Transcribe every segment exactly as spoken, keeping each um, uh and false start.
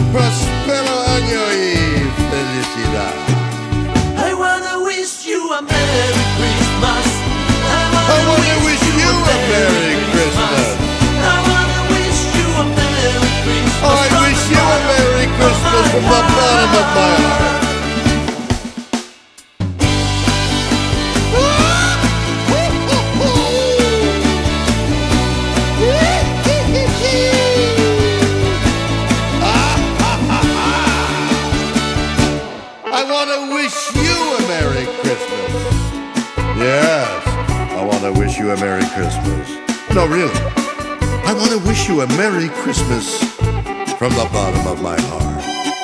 Prospero año y felicidad. I wanna wish you a Merry Christmas. I wanna wish you a Merry Christmas. I wanna wish you a Merry Christmas. I wish you a Merry Christmas from the bottom of my heart. I want to wish you a Merry Christmas. Yes, I want to wish you a Merry Christmas. No, really. I want to wish you a Merry Christmas from the bottom of my heart.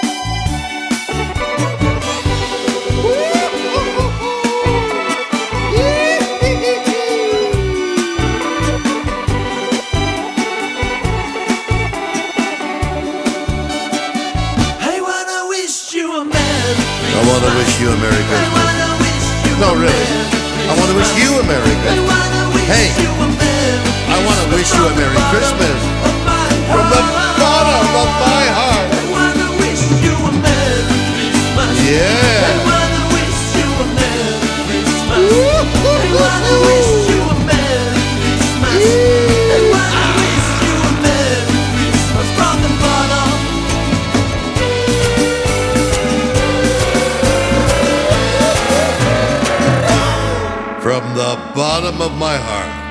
I wanna wish you a Merry Christmas. I want to wish you a Merry I Christmas. wanna wish you No, a really. Merry I want to wish you a Merry I Christmas. wanna wish Hey, you a Merry I want to wish you a Merry Christmas from the bottom of my heart. I wanna wish you a Merry Christmas. Yeah. I wanna wish you a Merry Christmas. I wanna wish you a Merry Christmas. I wanna wish you a Merry Christmas from the bottom. From the bottom of my heart.